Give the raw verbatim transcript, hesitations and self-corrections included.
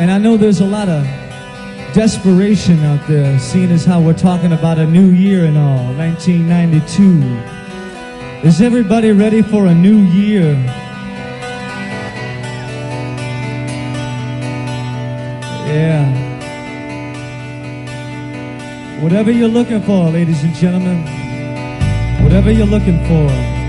And I know there's a lot of desperation out there, seeing as how we're talking about a new year and all, nineteen ninety-two. Is everybody ready for a new year? Yeah. Whatever you're looking for, ladies and gentlemen, whatever you're looking for,